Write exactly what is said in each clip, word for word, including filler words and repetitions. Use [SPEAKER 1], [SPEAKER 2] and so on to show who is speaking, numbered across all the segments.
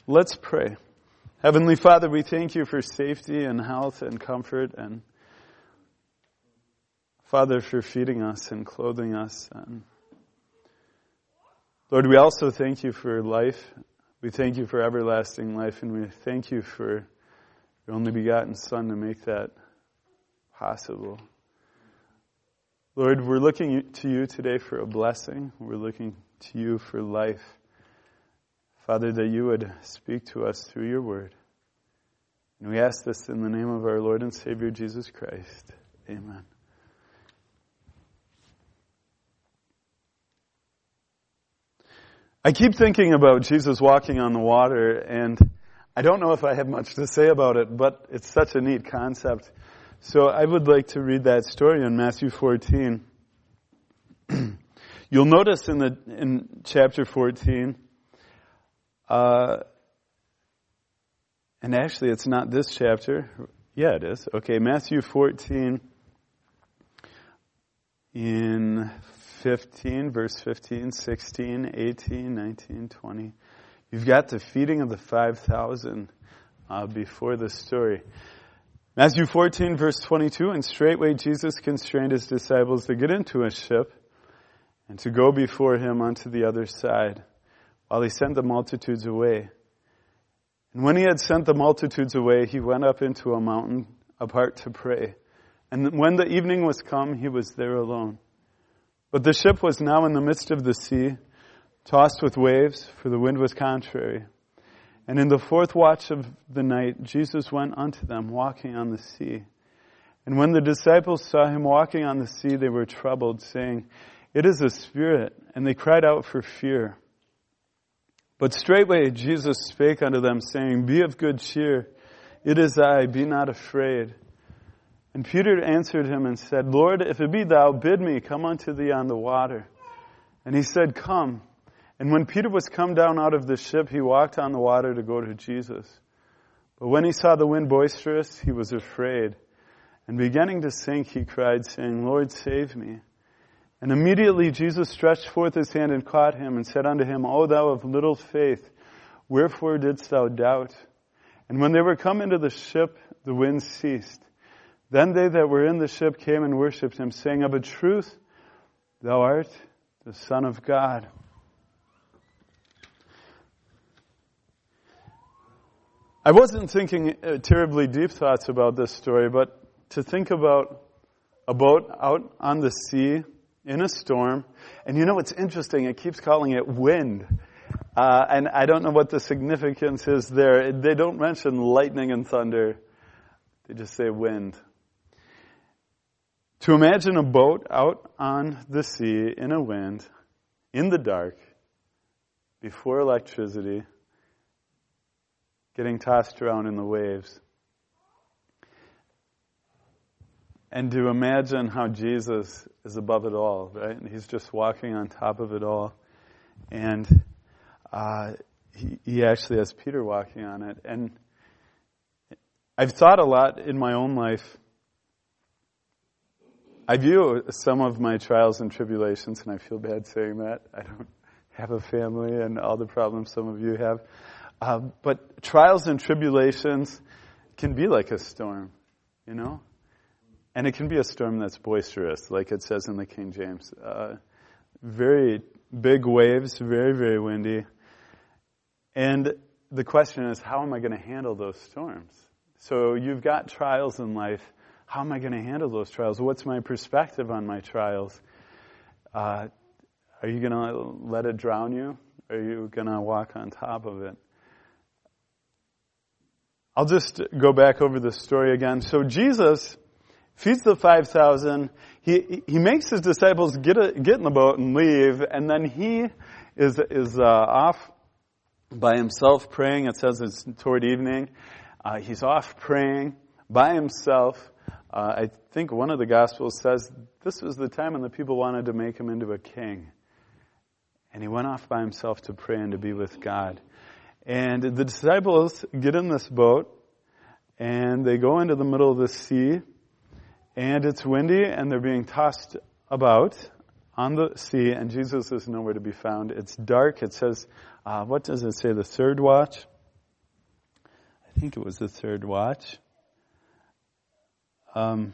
[SPEAKER 1] Let's pray. Heavenly Father, we thank you for safety and health and comfort, and Father, for feeding us and clothing us. And Lord, we also thank you for life. We thank you for everlasting life, and we thank you for your only begotten Son to make that possible. Lord, we're looking to you today for a blessing. We're looking to you for life. Father, that you would speak to us through your word. And we ask this in the name of our Lord and Savior, Jesus Christ. Amen. I keep thinking about Jesus walking on the water, and I don't know if I have much to say about it, but it's such a neat concept. So I would like to read that story in Matthew fourteen. You'll notice in the in chapter fourteen, uh, and actually it's not this chapter. Yeah, it is. Okay, Matthew fourteen in fifteen, verse fifteen, sixteen, eighteen, nineteen, twenty. You've got the feeding of the five thousand uh, before this story. Matthew fourteen, verse twenty-two, and straightway Jesus constrained his disciples to get into a ship and to go before him unto the other side, while he sent the multitudes away. And when he had sent the multitudes away, he went up into a mountain apart to pray. And when the evening was come, he was there alone. But the ship was now in the midst of the sea, tossed with waves, for the wind was contrary. And in the fourth watch of the night, Jesus went unto them, walking on the sea. And when the disciples saw him walking on the sea, they were troubled, saying, It is a spirit. And they cried out for fear. But straightway Jesus spake unto them, saying, Be of good cheer, it is I, be not afraid. And Peter answered him and said, Lord, if it be thou, bid me come unto thee on the water. And he said, Come. And when Peter was come down out of the ship, he walked on the water to go to Jesus. But when he saw the wind boisterous, he was afraid. And beginning to sink, he cried, saying, Lord, save me. And immediately Jesus stretched forth his hand and caught him, and said unto him, O thou of little faith, wherefore didst thou doubt? And when they were come into the ship, the wind ceased. Then they that were in the ship came and worshipped him, saying, Of a truth, thou art the Son of God. I wasn't thinking uh, terribly deep thoughts about this story, but to think about a boat out on the sea in a storm, and you know what's interesting, it keeps calling it wind. Uh, and I don't know what the significance is there. They don't mention lightning and thunder. They just say wind. To imagine a boat out on the sea in a wind, in the dark, before electricity, getting tossed around in the waves. And to imagine how Jesus is above it all, right? And he's just walking on top of it all. And uh, he, he actually has Peter walking on it. And I've thought a lot in my own life. I view some of my trials and tribulations, and I feel bad saying that. I don't have a family and all the problems some of you have. Uh, but trials and tribulations can be like a storm, you know? And it can be a storm that's boisterous, like it says in the King James. Uh, very big waves, very, very windy. And the question is, how am I going to handle those storms? So you've got trials in life. How am I going to handle those trials? What's my perspective on my trials? Uh, are you going to let it drown you? Are you going to walk on top of it? I'll just go back over the story again. So Jesus feeds the five thousand. He he makes his disciples get a, get in the boat and leave, and then he is is uh, off by himself praying. It says it's toward evening. Uh, he's off praying by himself. Uh, I think one of the Gospels says this was the time when the people wanted to make him into a king. And he went off by himself to pray and to be with God. And the disciples get in this boat, and they go into the middle of the sea, and it's windy, and they're being tossed about on the sea, and Jesus is nowhere to be found. It's dark. It says, uh, what does it say, the third watch? I think it was the third watch. Um,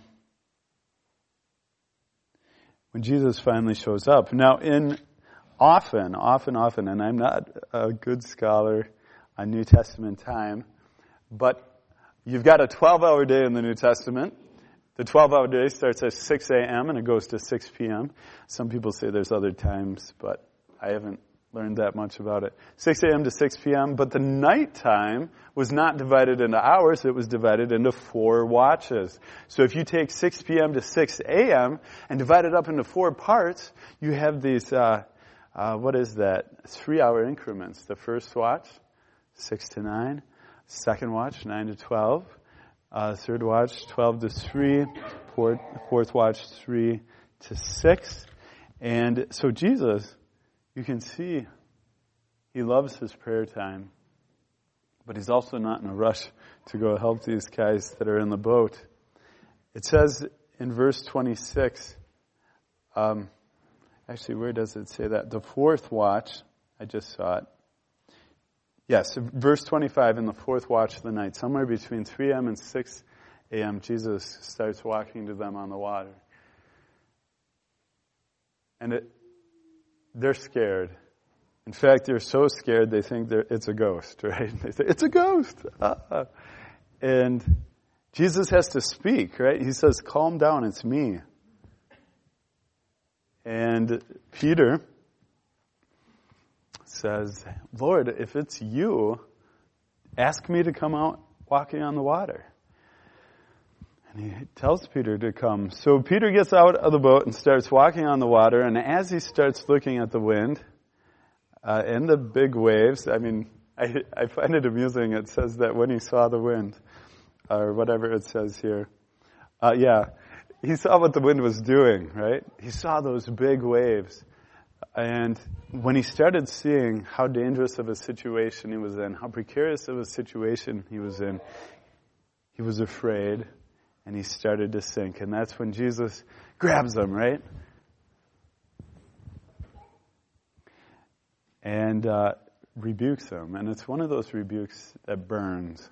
[SPEAKER 1] when Jesus finally shows up. Now, in often, often, often, and I'm not a good scholar on New Testament time, but you've got a twelve-hour day in the New Testament. The twelve-hour day starts at six a.m. and it goes to six p.m. Some people say there's other times, but I haven't learned that much about it. six a.m. to six p.m., but the nighttime was not divided into hours, it was divided into four watches. So if you take six p.m. to six a.m. and divide it up into four parts, you have these, uh, uh, what is that, three-hour increments. The first watch, six to nine. Second watch, nine to twelve. Uh, third watch, twelve to three. Fourth, fourth watch, three to six. And so Jesus, you can see, he loves his prayer time. But he's also not in a rush to go help these guys that are in the boat. It says in verse twenty-six, um, actually, where does it say that? The fourth watch, I just saw it. Yes, verse twenty-five, in the fourth watch of the night, somewhere between three a.m. and six a.m., Jesus starts walking to them on the water. And it, they're scared. In fact, they're so scared they think it's a ghost, right? They say, it's a ghost! Ah. And Jesus has to speak, right? He says, calm down, it's me. And Peter says, Lord, if it's you, ask me to come out walking on the water. And he tells Peter to come. So Peter gets out of the boat and starts walking on the water, and as he starts looking at the wind uh, and the big waves, I mean, I, I find it amusing. It says that when he saw the wind, or whatever it says here, uh, yeah, he saw what the wind was doing, right? He saw those big waves. And when he started seeing how dangerous of a situation he was in, how precarious of a situation he was in, he was afraid and he started to sink. And that's when Jesus grabs him, right? And uh, rebukes him. And it's one of those rebukes that burns.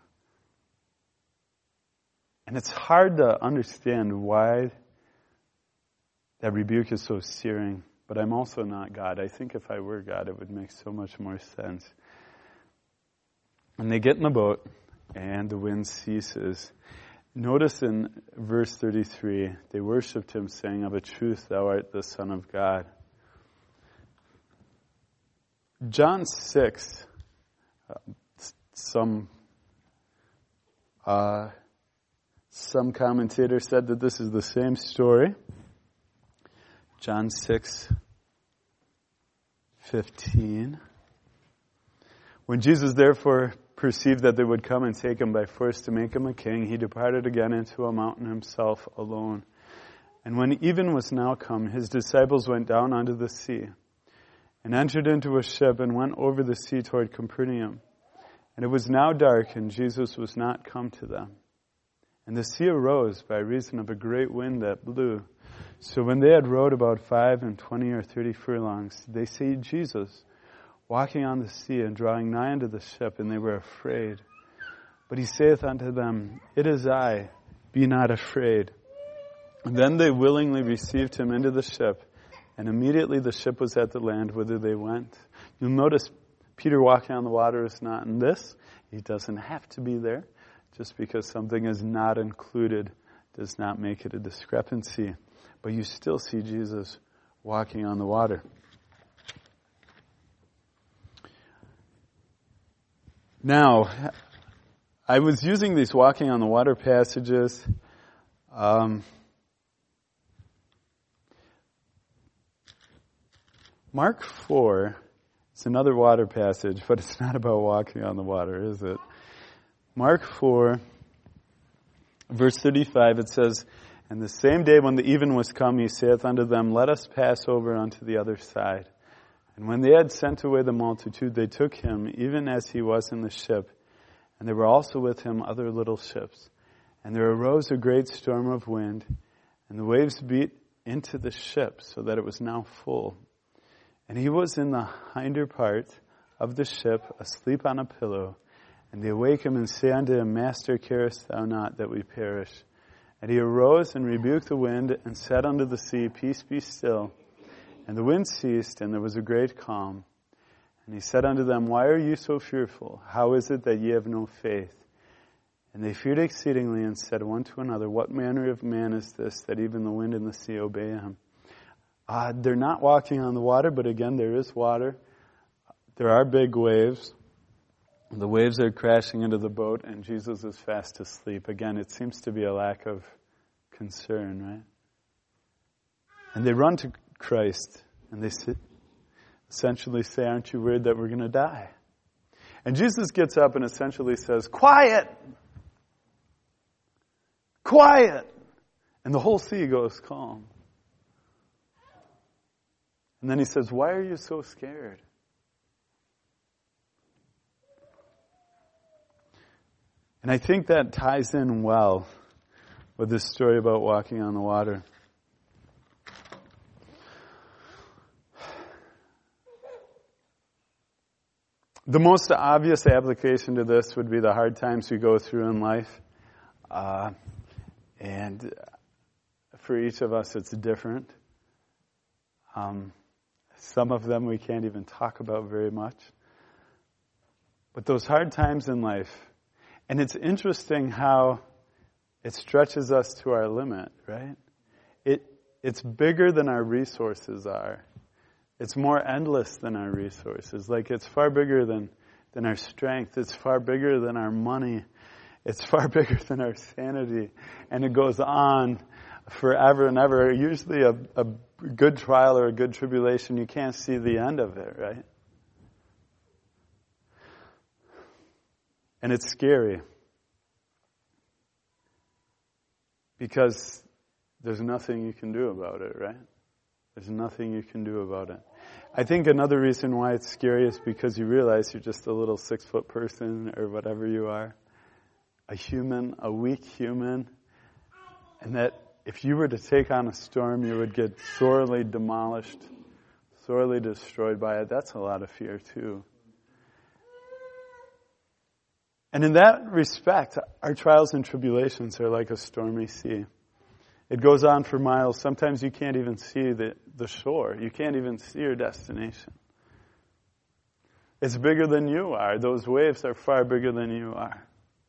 [SPEAKER 1] And it's hard to understand why that rebuke is so searing. But I'm also not God. I think if I were God, it would make so much more sense. And they get in the boat, and the wind ceases. Notice in verse thirty-three, they worshipped him, saying, of a truth, thou art the Son of God. John six, uh, some uh, some commentator said that this is the same story. John six fifteen. When Jesus therefore perceived that they would come and take him by force to make him a king, he departed again into a mountain himself alone. And when even was now come, his disciples went down unto the sea, and entered into a ship, and went over the sea toward Capernaum. And it was now dark, and Jesus was not come to them. And the sea arose by reason of a great wind that blew. So when they had rowed about five and twenty or thirty furlongs, they see Jesus walking on the sea and drawing nigh unto the ship, and they were afraid. But he saith unto them, it is I, be not afraid. And then they willingly received him into the ship, and immediately the ship was at the land whither they went. You'll notice Peter walking on the water is not in this. He doesn't have to be there. Just because something is not included does not make it a discrepancy. But you still see Jesus walking on the water. Now, I was using these walking on the water passages. Um, Mark four is another water passage, but it's not about walking on the water, is it? Mark four, verse thirty-five, it says, and the same day when the even was come, he saith unto them, let us pass over unto the other side. And when they had sent away the multitude, they took him, even as he was in the ship. And there were also with him other little ships. And there arose a great storm of wind, and the waves beat into the ship, so that it was now full. And he was in the hinder part of the ship, asleep on a pillow. And they awake him and say unto him, Master, carest thou not that we perish? And he arose and rebuked the wind and said unto the sea, Peace, be still. And the wind ceased, and there was a great calm. And he said unto them, Why are you so fearful? How is it that ye have no faith? And they feared exceedingly and said one to another, What manner of man is this, that even the wind and the sea obey him? Uh, they're not walking on the water, but again, there is water. There are big waves. The waves are crashing into the boat, and Jesus is fast asleep. Again, it seems to be a lack of concern, right? And they run to Christ, and they sit, essentially say, Aren't you worried that we're going to die? And Jesus gets up and essentially says, Quiet! Quiet! And the whole sea goes calm. And then he says, Why are you so scared? And I think that ties in well with this story about walking on the water. The most obvious application to this would be the hard times we go through in life. Uh, and for each of us, it's different. Um, some of them we can't even talk about very much. But those hard times in life, and it's interesting how it stretches us to our limit, right? It it's bigger than our resources are. It's more endless than our resources. Like, it's far bigger than, than our strength. It's far bigger than our money. It's far bigger than our sanity. And it goes on forever and ever. Usually a, a good trial or a good tribulation, you can't see the end of it, right? And it's scary. Because there's nothing you can do about it, right? There's nothing you can do about it. I think another reason why it's scary is because you realize you're just a little six-foot person or whatever you are. A human, a weak human. And that if you were to take on a storm, you would get sorely demolished, sorely destroyed by it. That's a lot of fear too. And in that respect, our trials and tribulations are like a stormy sea. It goes on for miles. Sometimes you can't even see the, the shore. You can't even see your destination. It's bigger than you are. Those waves are far bigger than you are.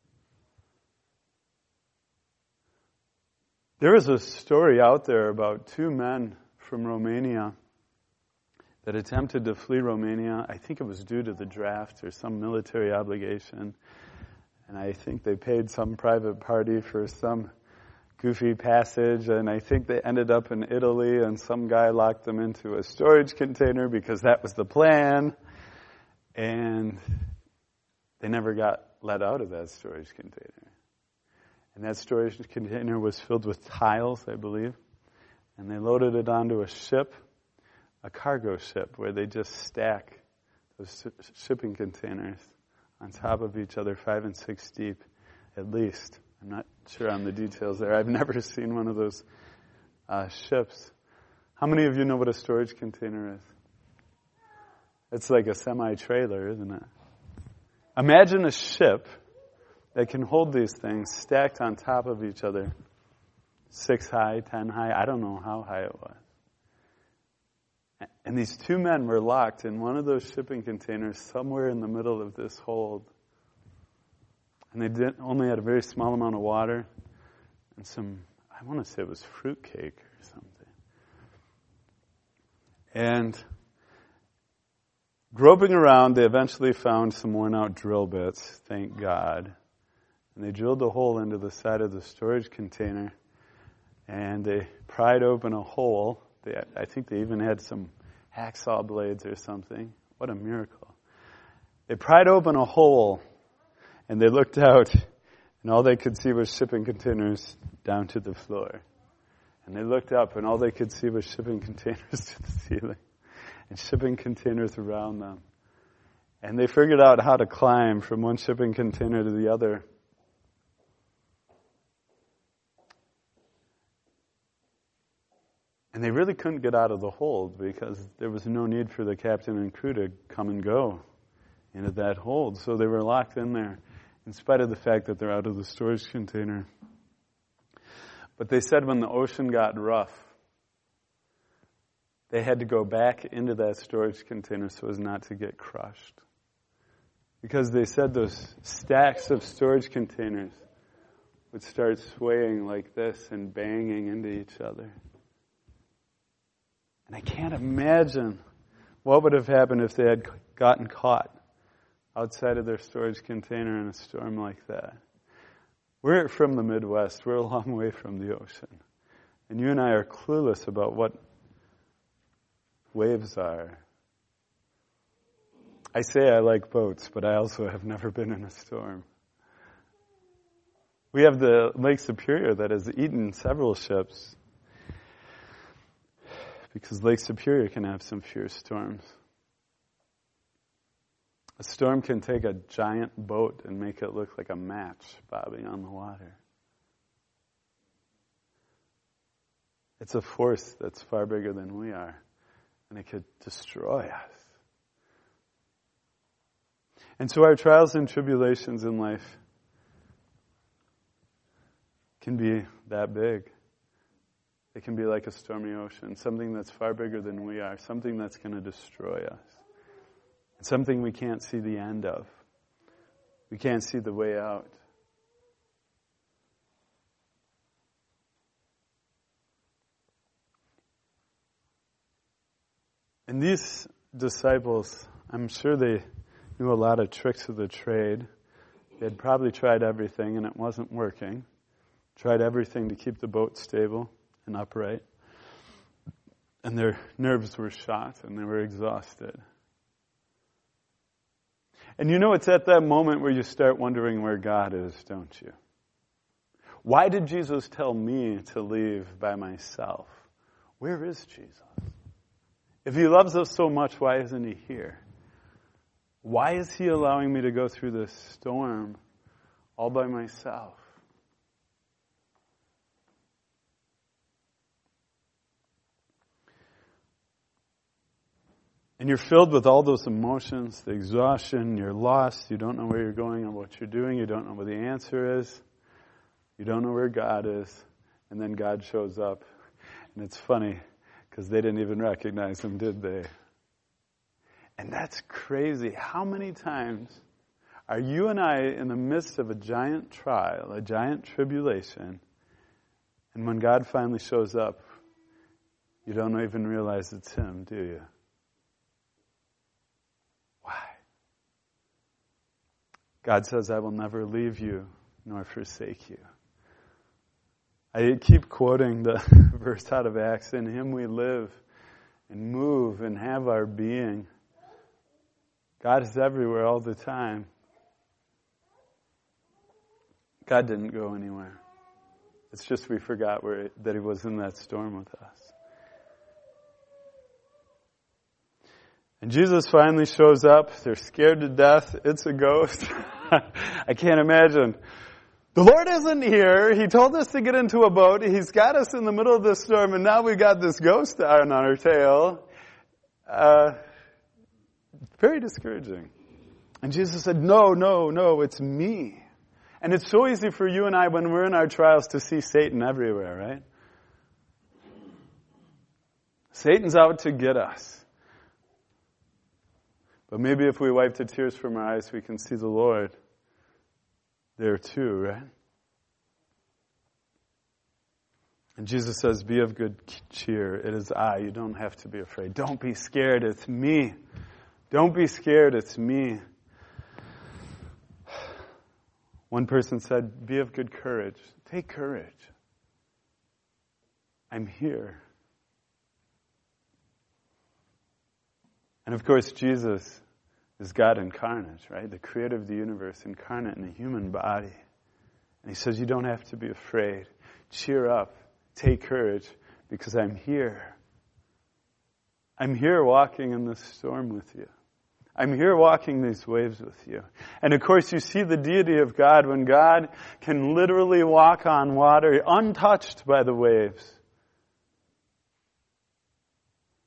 [SPEAKER 1] There is a story out there about two men from Romania that attempted to flee Romania. I think it was due to the draft or some military obligation. And I think they paid some private party for some goofy passage, and I think they ended up in Italy, and some guy locked them into a storage container because that was the plan, and they never got let out of that storage container. And that storage container was filled with tiles, I believe, and they loaded it onto a ship, a cargo ship, where they just stack those shipping containers on top of each other, five and six deep, at least. I'm not sure on the details there. I've never seen one of those uh, ships. How many of you know what a storage container is? It's like a semi-trailer, isn't it? Imagine a ship that can hold these things stacked on top of each other, six high, ten high. I don't know how high it was. And these two men were locked in one of those shipping containers somewhere in the middle of this hold. And they did, only had a very small amount of water and some, I want to say it was fruitcake or something. And groping around, they eventually found some worn out drill bits, thank God. And they drilled a hole into the side of the storage container. And they pried open a hole. They, I think they even had some hacksaw blades or something. What a miracle. They pried open a hole, and they looked out, and all they could see was shipping containers down to the floor. And they looked up, and all they could see was shipping containers to the ceiling, and shipping containers around them. And they figured out how to climb from one shipping container to the other. And they really couldn't get out of the hold because there was no need for the captain and crew to come and go into that hold. So they were locked in there. in spite of the fact that they're out of the storage container. But they said when the ocean got rough, they had to go back into that storage container so as not to get crushed. Because they said those stacks of storage containers would start swaying like this and banging into each other. And I can't imagine what would have happened if they had gotten caught outside of their storage container in a storm like that. We're from the Midwest. We're a long way from the ocean. And you and I are clueless about what waves are. I say I like boats, but I also have never been in a storm. We have the Lake Superior that has eaten several ships because Lake Superior can have some fierce storms. A storm can take a giant boat and make it look like a match bobbing on the water. It's a force that's far bigger than we are, and it could destroy us. And so our trials and tribulations in life can be that big. It can be like a stormy ocean, something that's far bigger than we are, something that's going to destroy us, something we can't see the end of. We can't see the way out. And these disciples, I'm sure they knew a lot of tricks of the trade. They had probably tried everything and it wasn't working. Tried everything to keep the boat stable and upright. And their nerves were shot and they were exhausted. And you know, it's at that moment where you start wondering where God is, don't you? Why did Jesus tell me to leave by myself? Where is Jesus? If he loves us so much, why isn't he here? Why is he allowing me to go through this storm all by myself? And you're filled with all those emotions, the exhaustion, you're lost, you don't know where you're going or what you're doing, you don't know what the answer is, you don't know where God is, and then God shows up. And it's funny, because they didn't even recognize him, did they? And that's crazy. How many times are you and I in the midst of a giant trial, a giant tribulation, and when God finally shows up, you don't even realize it's him, do you? Why? God says, I will never leave you nor forsake you. I keep quoting the verse out of Acts, in him we live and move and have our being. God is everywhere all the time. God didn't go anywhere. It's just we forgot where it, that he was in that storm with us. And Jesus finally shows up. They're scared to death. It's a ghost. I can't imagine. The Lord isn't here. He told us to get into a boat. He's got us in the middle of this storm, and now we've got this ghost on our tail. Uh, very discouraging. And Jesus said, no, no, no, it's me. And it's so easy for you and I when we're in our trials to see Satan everywhere, right? Satan's out to get us. But maybe if we wipe the tears from our eyes, we can see the Lord there too, right? And Jesus says, be of good cheer. It is I. You don't have to be afraid. Don't be scared. It's me. Don't be scared. It's me. One person said, be of good courage. Take courage. I'm here. And of course, Jesus is God incarnate, right? The creator of the universe, incarnate in a human body. And he says, you don't have to be afraid. Cheer up. Take courage, because I'm here. I'm here walking in this storm with you. I'm here walking these waves with you. And of course, you see the deity of God when God can literally walk on water untouched by the waves.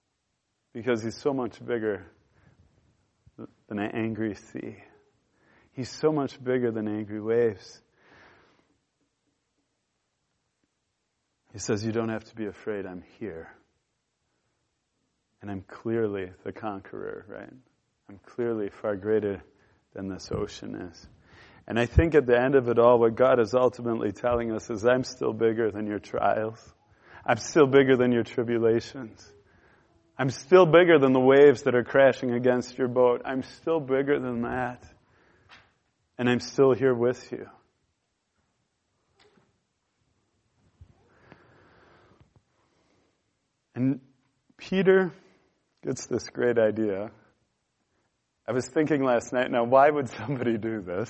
[SPEAKER 1] Because he's so much bigger than an angry sea. He's so much bigger than angry waves. He says, you don't have to be afraid. I'm here. And I'm clearly the conqueror, right? I'm clearly far greater than this ocean is. And I think at the end of it all, what God is ultimately telling us is, I'm still bigger than your trials. I'm still bigger than your tribulations. I'm still bigger than the waves that are crashing against your boat. I'm still bigger than that. And I'm still here with you. And Peter gets this great idea. I was thinking last night, now why would somebody do this?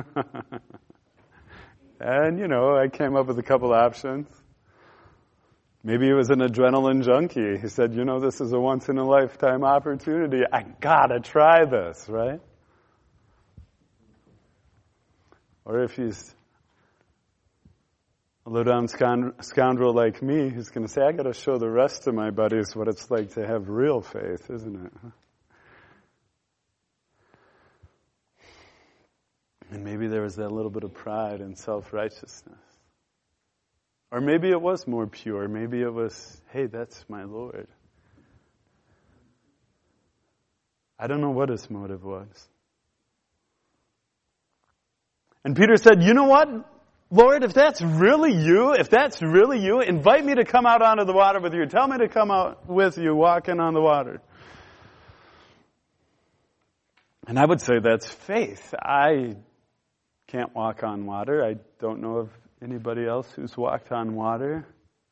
[SPEAKER 1] And, you know, I came up with a couple options. Maybe he was an adrenaline junkie. He said, you know, this is a once-in-a-lifetime opportunity. I gotta try this, right? Or if he's a low-down scoundrel like me, he's going to say, I gotta show the rest of my buddies what it's like to have real faith, isn't it? And maybe there was that little bit of pride and self-righteousness. Or maybe it was more pure. Maybe it was, hey, that's my Lord. I don't know what his motive was. And Peter said, you know what, Lord, if that's really you, if that's really you, invite me to come out onto the water with you. Tell me to come out with you, walking on the water. And I would say that's faith. I can't walk on water. I don't know of anybody else who's walked on water.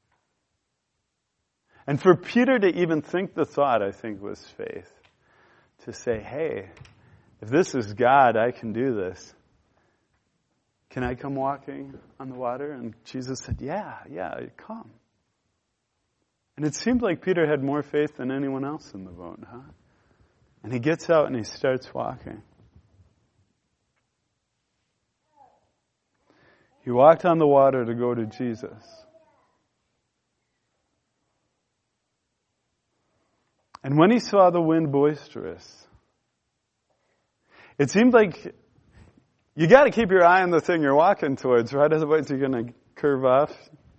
[SPEAKER 1] And for Peter to even think the thought, I think, was faith. To say, hey, if this is God, I can do this. Can I come walking on the water? And Jesus said, yeah, yeah, come. And it seemed like Peter had more faith than anyone else in the boat, huh? And he gets out and he starts walking. He walked on the water to go to Jesus. And when he saw the wind boisterous, it seemed like you got to keep your eye on the thing you're walking towards, right? Otherwise you're going to curve off.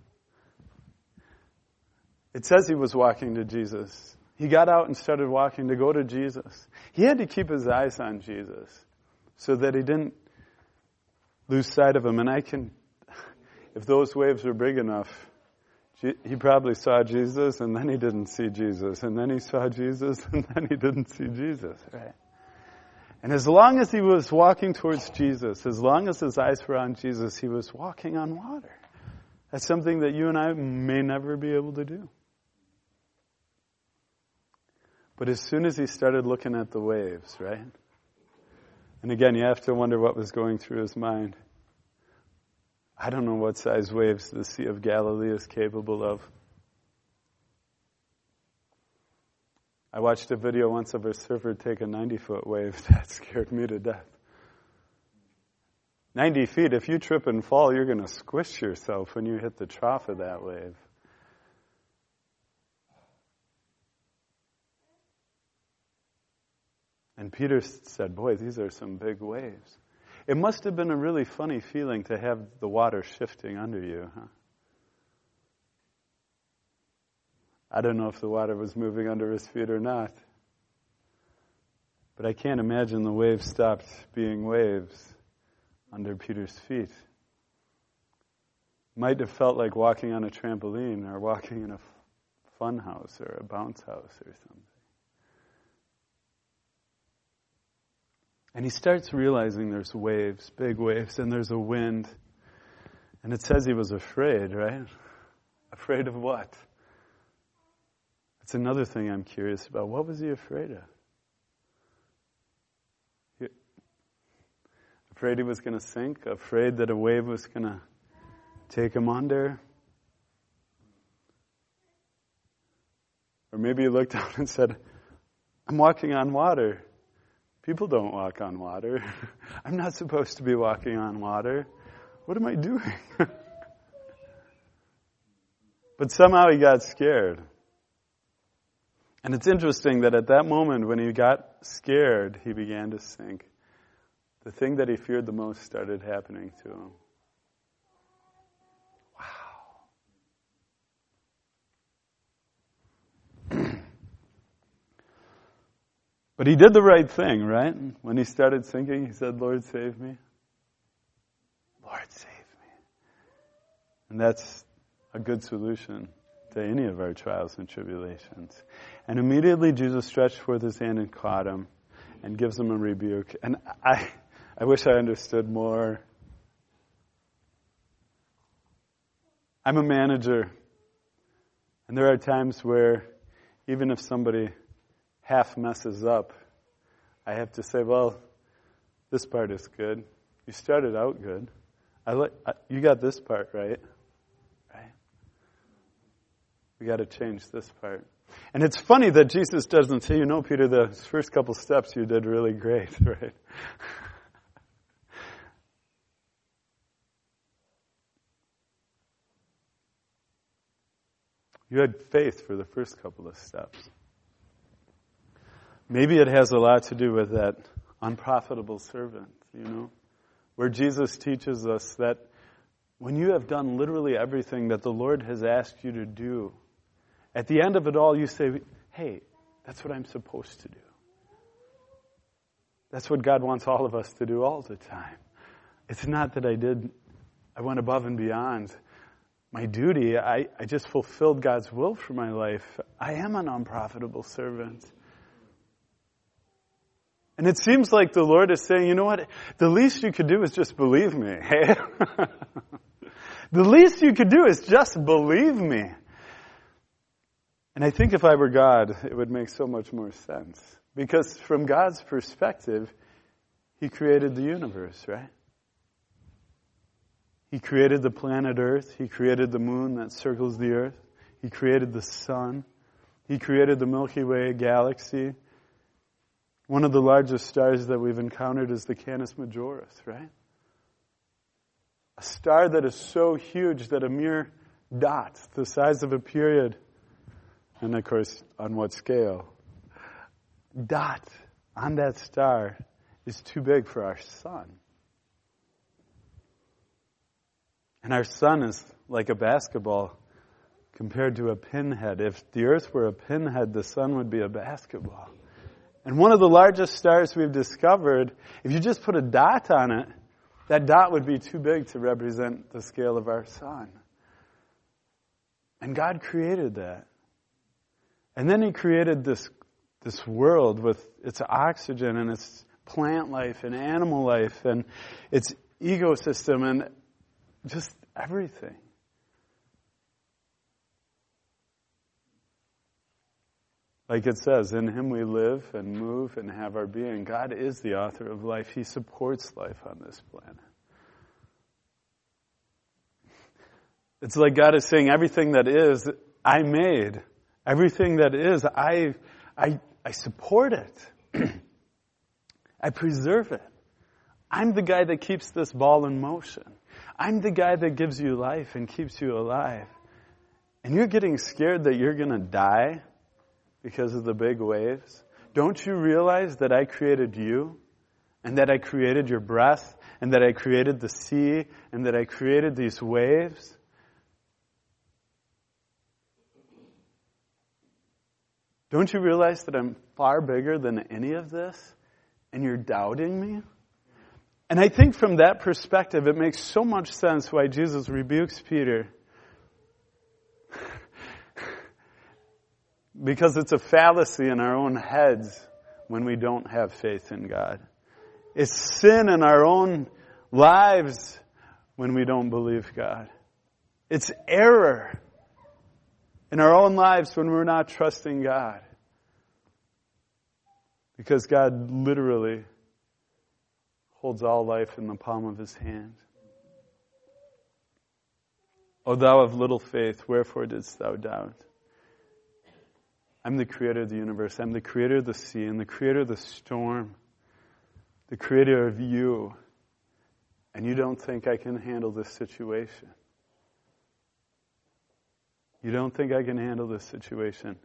[SPEAKER 1] It says he was walking to Jesus. He got out and started walking to go to Jesus. He had to keep his eyes on Jesus so that he didn't lose sight of him. And I can, if those waves were big enough, he probably saw Jesus and then he didn't see Jesus. And then he saw Jesus and then he didn't see Jesus, right? And as long as he was walking towards Jesus, as long as his eyes were on Jesus, he was walking on water. That's something that you and I may never be able to do. But as soon as he started looking at the waves, right? And again, you have to wonder what was going through his mind. I don't know what size waves the Sea of Galilee is capable of. I watched a video once of a surfer take a ninety-foot wave. That scared me to death. ninety feet, if you trip and fall, you're going to squish yourself when you hit the trough of that wave. And Peter said, boy, these are some big waves. It must have been a really funny feeling to have the water shifting under you, huh? I don't know if the water was moving under his feet or not. But I can't imagine the waves stopped being waves under Peter's feet. Might have felt like walking on a trampoline or walking in a fun house or a bounce house or something. And he starts realizing there's waves, big waves, and there's a wind. And it says he was afraid, right? Afraid of what? It's another thing I'm curious about. What was he afraid of? He, afraid he was going to sink? Afraid that a wave was going to take him under? Or maybe he looked out and said, I'm walking on water. People don't walk on water. I'm not supposed to be walking on water. What am I doing? But somehow he got scared. And it's interesting that at that moment when he got scared, he began to sink. the thing that he feared the most started happening to him. Wow. But he did the right thing, right? When he started sinking, he said, Lord, save me. Lord, save me. And that's a good solution to any of our trials and tribulations. And immediately Jesus stretched forth his hand and caught him and gives him a rebuke. And I, I wish I understood more. I'm a manager. And there are times where even if somebody half messes up, I have to say, well, this part is good. You started out good. I like, you got this part right. Right? We got to change this part. And it's funny that Jesus doesn't say, you know, Peter, the first couple steps you did really great, right? You had faith for the first couple of steps. Maybe it has a lot to do with that unprofitable servant, you know, where Jesus teaches us that when you have done literally everything that the Lord has asked you to do, at the end of it all, you say, hey, that's what I'm supposed to do. That's what God wants all of us to do all the time. It's not that I did, I went above and beyond my duty. I, I just fulfilled God's will for my life. I am an unprofitable servant. And it seems like the Lord is saying, you know what? The least you could do is just believe me. Hey? The least you could do is just believe me. And I think if I were God, it would make so much more sense. Because from God's perspective, He created the universe, right? He created the planet Earth. He created the moon that circles the Earth. He created the sun. He created the Milky Way galaxy. One of the largest stars that we've encountered is the Canis Majoris, right? A star that is so huge that a mere dot, the size of a period, and of course, on what scale? Dot on that star is too big for our sun. And our sun is like a basketball compared to a pinhead. If the earth were a pinhead, the sun would be a basketball. And one of the largest stars we've discovered, if you just put a dot on it, that dot would be too big to represent the scale of our sun. And God created that. And then He created this, this world with its oxygen and its plant life and animal life and its ecosystem and just everything. Like it says, in Him we live and move and have our being. God is the author of life. He supports life on this planet. It's like God is saying, everything that is, I made. Everything that is, I, I, I support it. I preserve it. I'm the guy that keeps this ball in motion. I'm the guy that gives you life and keeps you alive. And you're getting scared that you're going to die because of the big waves. Don't you realize that I created you? And that I created your breath? And that I created the sea? And that I created these waves? Don't you realize that I'm far bigger than any of this? And you're doubting me? And I think from that perspective, it makes so much sense why Jesus rebukes Peter. Because it's a fallacy in our own heads when we don't have faith in God. It's sin in our own lives when we don't believe God. It's error in our own lives when we're not trusting God. Because God literally holds all life in the palm of His hand. O thou of little faith, wherefore didst thou doubt? I'm the creator of the universe. I'm the creator of the sea and the creator of the storm. The creator of you. And you don't think I can handle this situation. You don't think I can handle this situation.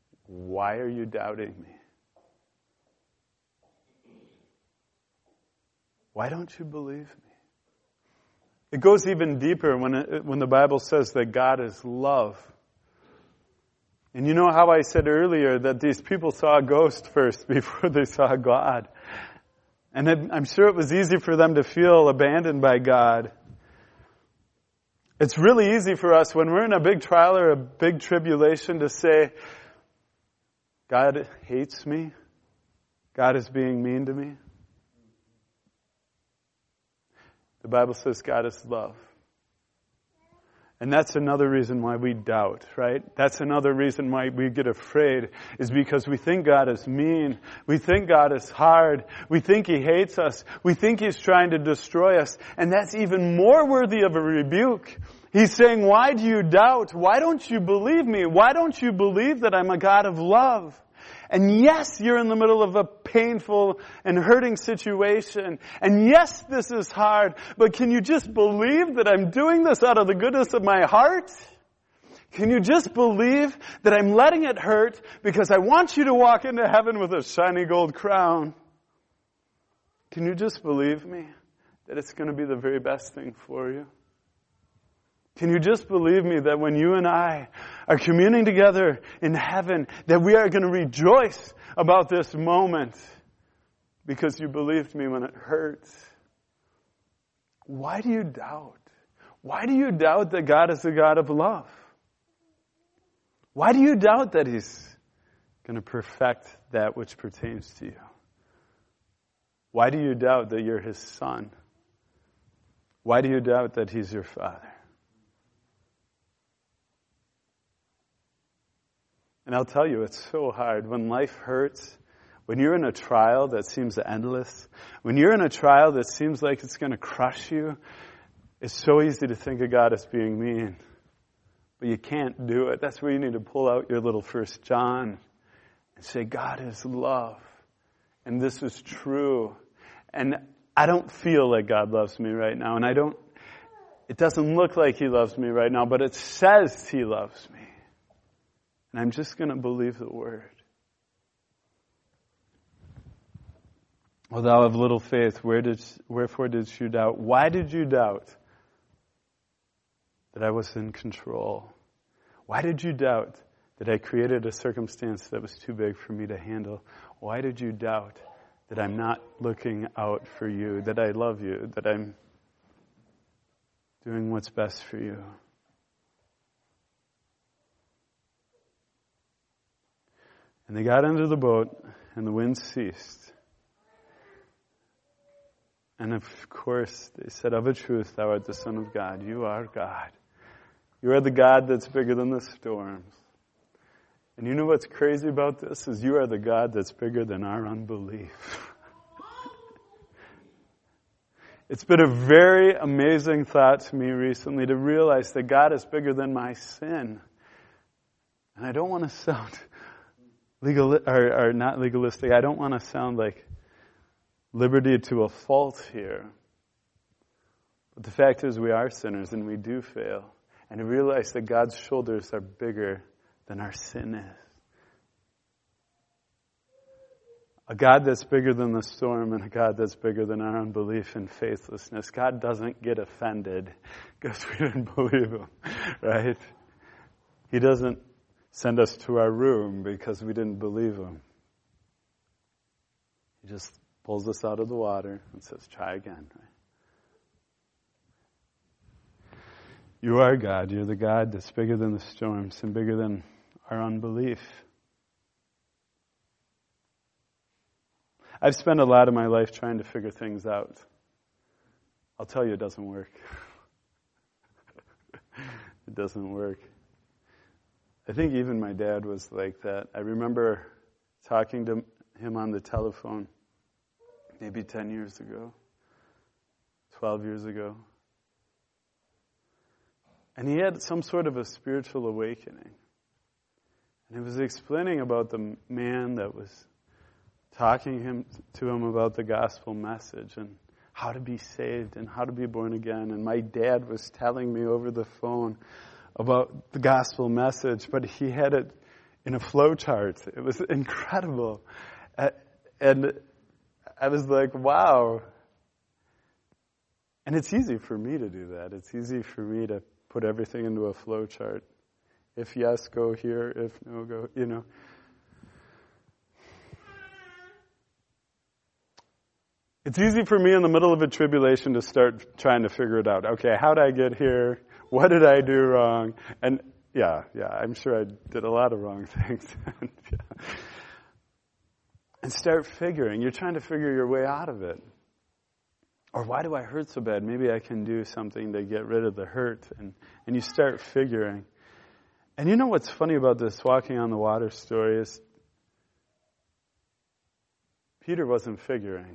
[SPEAKER 1] Why are you doubting me? Why don't you believe me? It goes even deeper when it, when the Bible says that God is love. And you know how I said earlier that these people saw a ghost first before they saw God. And it, I'm sure it was easy for them to feel abandoned by God. It's really easy for us when we're in a big trial or a big tribulation to say, God hates me. God is being mean to me. The Bible says God is love. And that's another reason why we doubt, right? That's another reason why we get afraid, is because we think God is mean. We think God is hard. We think He hates us. We think He's trying to destroy us. And that's even more worthy of a rebuke. He's saying, why do you doubt? Why don't you believe me? Why don't you believe that I'm a God of love? And yes, you're in the middle of a painful and hurting situation. And yes, this is hard. But can you just believe that I'm doing this out of the goodness of my heart? Can you just believe that I'm letting it hurt because I want you to walk into heaven with a shiny gold crown? Can you just believe me that it's going to be the very best thing for you? Can you just believe me that when you and I are communing together in heaven, that we are going to rejoice about this moment because you believed me when it hurts? Why do you doubt? Why do you doubt that God is a God of love? Why do you doubt that He's going to perfect that which pertains to you? Why do you doubt that you're His son? Why do you doubt that He's your Father? And I'll tell you, it's so hard. When life hurts, when you're in a trial that seems endless, when you're in a trial that seems like it's going to crush you, it's so easy to think of God as being mean. But you can't do it. That's where you need to pull out your little First John and say, God is love. And this is true. And I don't feel like God loves me right now. And I don't, it doesn't look like He loves me right now, but it says He loves me. And I'm just going to believe the word. O thou of little faith, where did, wherefore did you doubt? Why did you doubt that I was in control? Why did you doubt that I created a circumstance that was too big for me to handle? Why did you doubt that I'm not looking out for you, that I love you, that I'm doing what's best for you? And they got into the boat, and the wind ceased. And of course, they said, of a truth, thou art the Son of God. You are God. You are the God that's bigger than the storms. And you know what's crazy about this? Is you are the God that's bigger than our unbelief. It's been a very amazing thought to me recently to realize that God is bigger than my sin. And I don't want to sound legal or, or not legalistic. I don't want to sound like liberty to a fault here. But the fact is we are sinners and we do fail. And to realize that God's shoulders are bigger than our sin is. A God that's bigger than the storm and a God that's bigger than our unbelief and faithlessness. God doesn't get offended because we didn't believe Him, right? He doesn't send us to our room because we didn't believe Him. He just pulls us out of the water and says, try again. You are God. You're the God that's bigger than the storms and bigger than our unbelief. I've spent a lot of my life trying to figure things out. I'll tell you, it doesn't work. It doesn't work. I think even my dad was like that. I remember talking to him on the telephone maybe ten years ago, twelve years ago. And he had some sort of a spiritual awakening. And he was explaining about the man that was talking him to him about the gospel message and how to be saved and how to be born again. And my dad was telling me over the phone about the gospel message, but he had it in a flow chart. It was incredible. And I was like, wow. And it's easy for me to do that. It's easy for me to put everything into a flow chart. If yes, go here. If no, go, you know. It's easy for me in the middle of a tribulation to start trying to figure it out. Okay, how did I get here? What did I do wrong? And yeah, yeah, I'm sure I did a lot of wrong things. yeah. And start figuring. You're trying to figure your way out of it. Or why do I hurt so bad? Maybe I can do something to get rid of the hurt. And, and you start figuring. And you know what's funny about this walking on the water story is Peter wasn't figuring.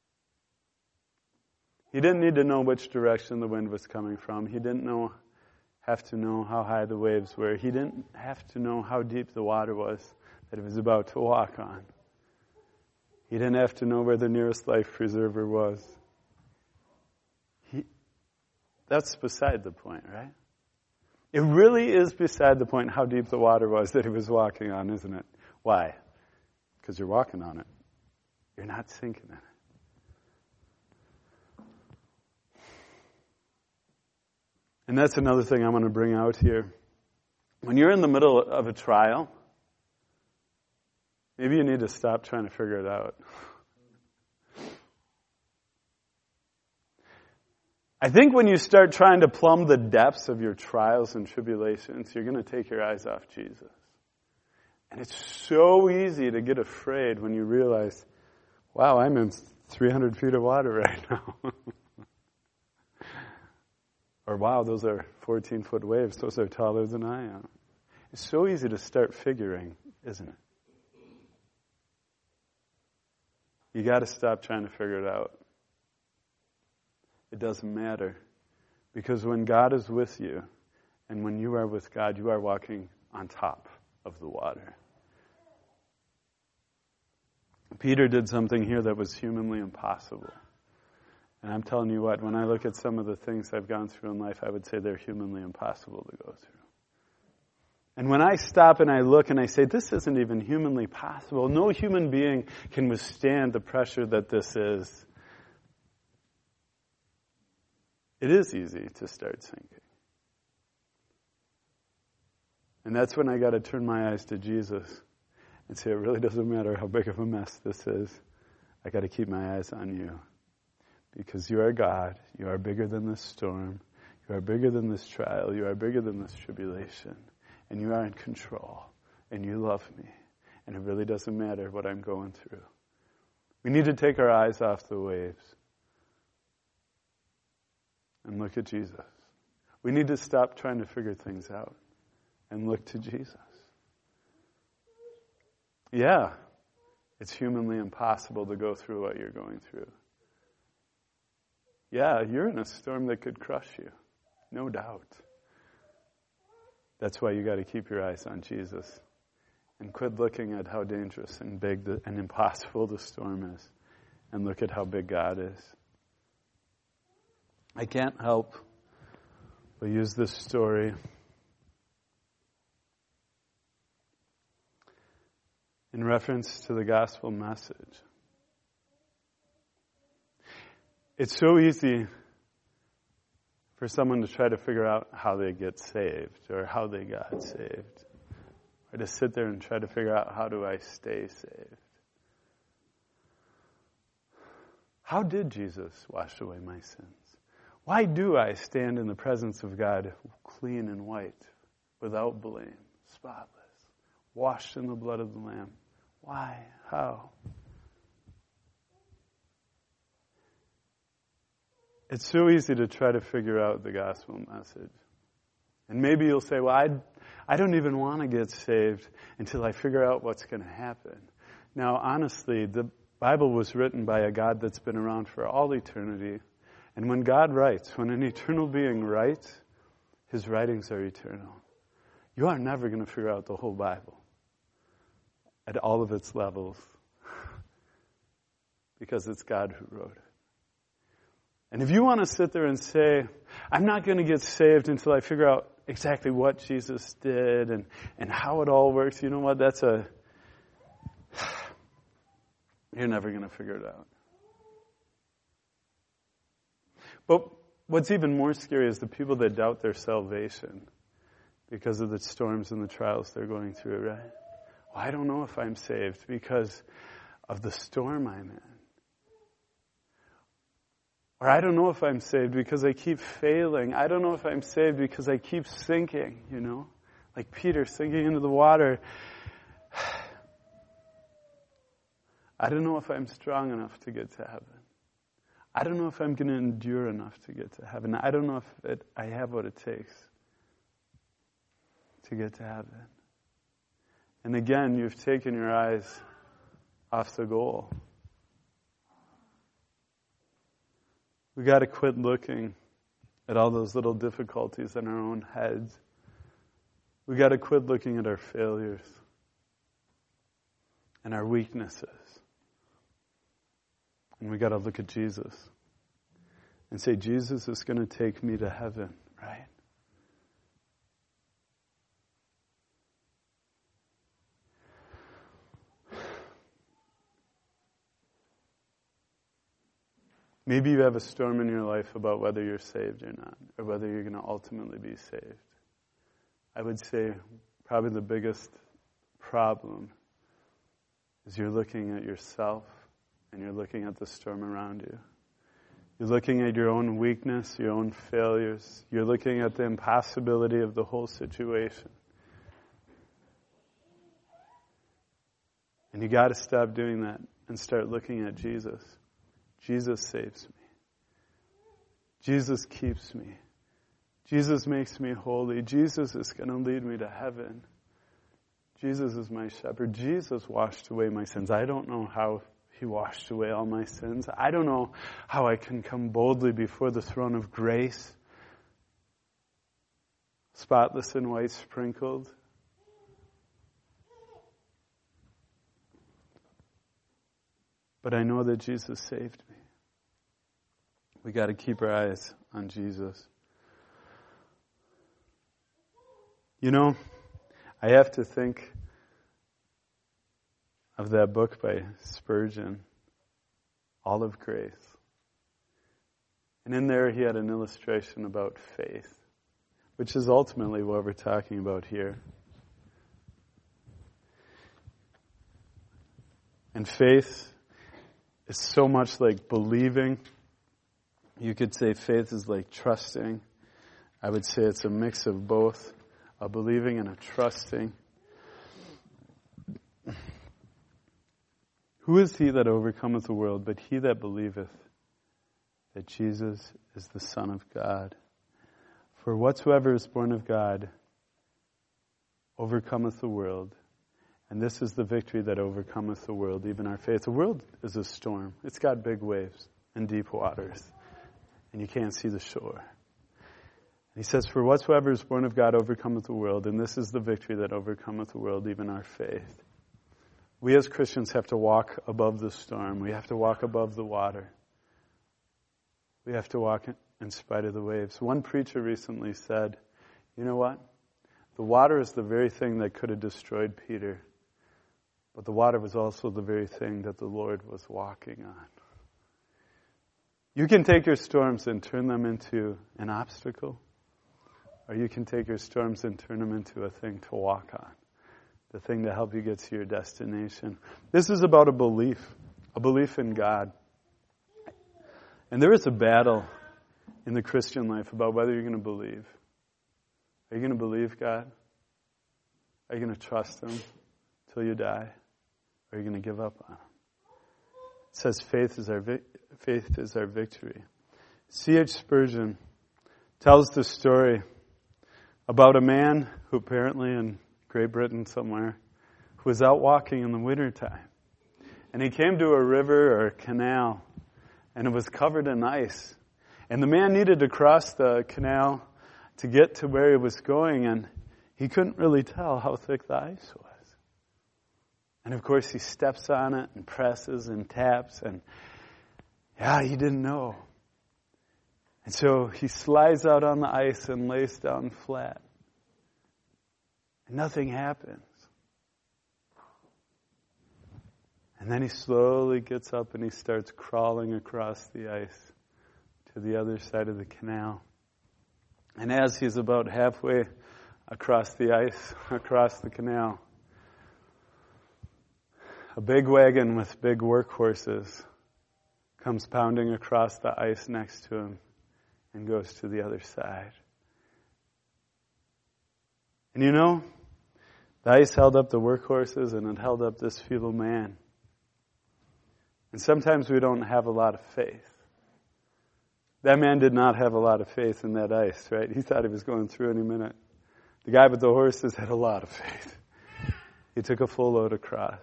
[SPEAKER 1] He didn't need to know which direction the wind was coming from. He didn't know, have to know how high the waves were. He didn't have to know how deep the water was that he was about to walk on. He didn't have to know where the nearest life preserver was. He, that's beside the point, right? It really is beside the point how deep the water was that he was walking on, isn't it? Why? Because you're walking on it. You're not sinking in it. And that's another thing I want to bring out here. When you're in the middle of a trial, maybe you need to stop trying to figure it out. I think when you start trying to plumb the depths of your trials and tribulations, you're going to take your eyes off Jesus. And it's so easy to get afraid when you realize, wow, I'm in three hundred feet of water right now. Or, wow, those are fourteen-foot waves. Those are taller than I am. It's so easy to start figuring, isn't it? You got to stop trying to figure it out. It doesn't matter. Because when God is with you, and when you are with God, you are walking on top of the water. Peter did something here that was humanly impossible. And I'm telling you what, when I look at some of the things I've gone through in life, I would say they're humanly impossible to go through. And when I stop and I look and I say, this isn't even humanly possible, no human being can withstand the pressure that this is, it is easy to start sinking. And that's when I got to turn my eyes to Jesus and say, it really doesn't matter how big of a mess this is. I got to keep my eyes on you. Because you are God. You are bigger than this storm. You are bigger than this trial. You are bigger than this tribulation. And you are in control. And you love me. And it really doesn't matter what I'm going through. We need to take our eyes off the waves and look at Jesus. We need to stop trying to figure things out and look to Jesus. Yeah, it's humanly impossible to go through what you're going through. Yeah, you're in a storm that could crush you. No doubt. That's why you got to keep your eyes on Jesus. And quit looking at how dangerous and big the, and impossible the storm is. And look at how big God is. I can't help but use this story in reference to the gospel message. It's so easy for someone to try to figure out how they get saved or how they got saved. Or to sit there and try to figure out, how do I stay saved? How did Jesus wash away my sins? Why do I stand in the presence of God clean and white, without blame, spotless, washed in the blood of the Lamb? Why? How? It's so easy to try to figure out the gospel message. And maybe you'll say, well, I, I don't even want to get saved until I figure out what's going to happen. Now, honestly, the Bible was written by a God that's been around for all eternity. And when God writes, when an eternal being writes, his writings are eternal. You are never going to figure out the whole Bible at all of its levels because it's God who wrote it. And if you want to sit there and say, I'm not going to get saved until I figure out exactly what Jesus did and, and how it all works, you know what? That's a... You're never going to figure it out. But what's even more scary is the people that doubt their salvation because of the storms and the trials they're going through, right? Well, I don't know if I'm saved because of the storm I'm in. Or I don't know if I'm saved because I keep failing. I don't know if I'm saved because I keep sinking, you know? Like Peter sinking into the water. I don't know if I'm strong enough to get to heaven. I don't know if I'm going to endure enough to get to heaven. I don't know if it, I have what it takes to get to heaven. And again, you've taken your eyes off the goal. We got to quit looking at all those little difficulties in our own heads. We got to quit looking at our failures and our weaknesses. And we got to look at Jesus and say, Jesus is going to take me to heaven, right? Maybe you have a storm in your life about whether you're saved or not, or whether you're going to ultimately be saved. I would say probably the biggest problem is you're looking at yourself and you're looking at the storm around you. You're looking at your own weakness, your own failures. You're looking at the impossibility of the whole situation. And you got to stop doing that and start looking at Jesus. Jesus saves me. Jesus keeps me. Jesus makes me holy. Jesus is going to lead me to heaven. Jesus is my shepherd. Jesus washed away my sins. I don't know how He washed away all my sins. I don't know how I can come boldly before the throne of grace, spotless and white sprinkled. But I know that Jesus saved me. We got to keep our eyes on Jesus. You know, I have to think of that book by Spurgeon, All of Grace. And in there he had an illustration about faith, which is ultimately what we're talking about here. And faith is so much like believing. You could say faith is like trusting. I would say it's a mix of both, a believing and a trusting. Who is he that overcometh the world but he that believeth that Jesus is the Son of God? For whatsoever is born of God overcometh the world. And this is the victory that overcometh the world, even our faith. The world is a storm. It's got big waves and deep waters. And you can't see the shore. And he says, for whatsoever is born of God overcometh the world. And this is the victory that overcometh the world, even our faith. We as Christians have to walk above the storm. We have to walk above the water. We have to walk in spite of the waves. One preacher recently said, you know what? The water is the very thing that could have destroyed Peter. But the water was also the very thing that the Lord was walking on. You can take your storms and turn them into an obstacle. Or you can take your storms and turn them into a thing to walk on. The thing to help you get to your destination. This is about a belief. A belief in God. And there is a battle in the Christian life about whether you're going to believe. Are you going to believe God? Are you going to trust Him till you die? Or are you going to give up on Him? It says faith is our vi- faith is our victory. C H Spurgeon tells the story about a man who apparently in Great Britain somewhere who was out walking in the wintertime. And he came to a river or a canal and it was covered in ice. And the man needed to cross the canal to get to where he was going, and he couldn't really tell how thick the ice was. And of course he steps on it and presses and taps, and yeah, he didn't know. And so he slides out on the ice and lays down flat. And nothing happens. And then he slowly gets up and he starts crawling across the ice to the other side of the canal. And as he's about halfway across the ice, across the canal, a big wagon with big workhorses comes pounding across the ice next to him and goes to the other side. And you know, the ice held up the workhorses and it held up this feeble man. And sometimes we don't have a lot of faith. That man did not have a lot of faith in that ice, right? He thought he was going through any minute. The guy with the horses had a lot of faith. He took a full load across.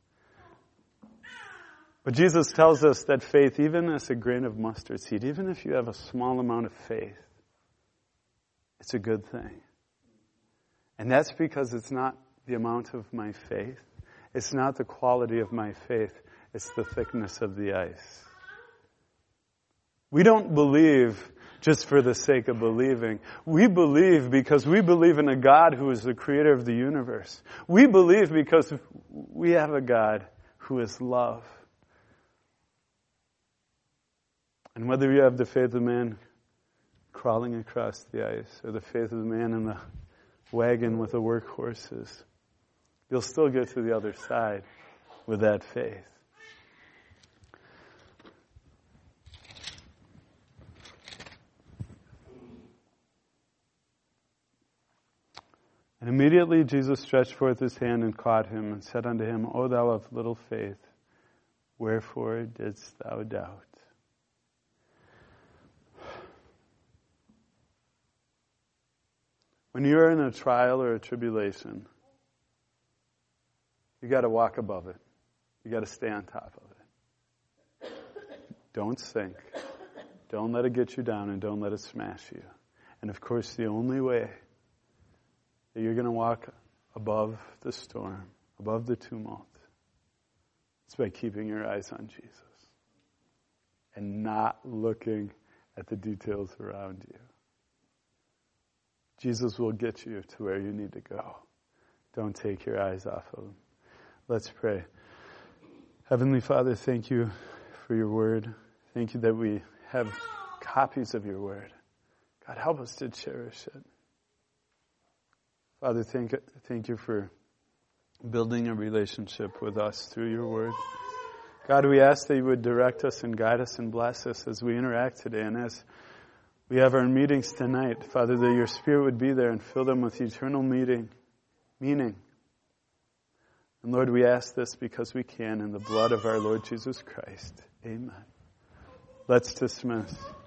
[SPEAKER 1] But Jesus tells us that faith, even as a grain of mustard seed, even if you have a small amount of faith, it's a good thing. And that's because it's not the amount of my faith. It's not the quality of my faith. It's the thickness of the ice. We don't believe just for the sake of believing. We believe because we believe in a God who is the creator of the universe. We believe because we have a God who is love. And whether you have the faith of the man crawling across the ice or the faith of the man in the wagon with the workhorses, you'll still get to the other side with that faith. And immediately Jesus stretched forth his hand and caught him and said unto him, O thou of little faith, wherefore didst thou doubt? When you're in a trial or a tribulation, you got to walk above it. You got to stay on top of it. Don't sink. Don't let it get you down, and don't let it smash you. And of course, the only way that you're going to walk above the storm, above the tumult, is by keeping your eyes on Jesus and not looking at the details around you. Jesus will get you to where you need to go. Don't take your eyes off of him. Let's pray. Heavenly Father, thank you for your word. Thank you that we have copies of your word. God, help us to cherish it. Father, thank, thank you for building a relationship with us through your word. God, we ask that you would direct us and guide us and bless us as we interact today and as we have our meetings tonight. Father, that your Spirit would be there and fill them with eternal meaning. meaning. And Lord, we ask this because we can in the blood of our Lord Jesus Christ. Amen. Let's dismiss.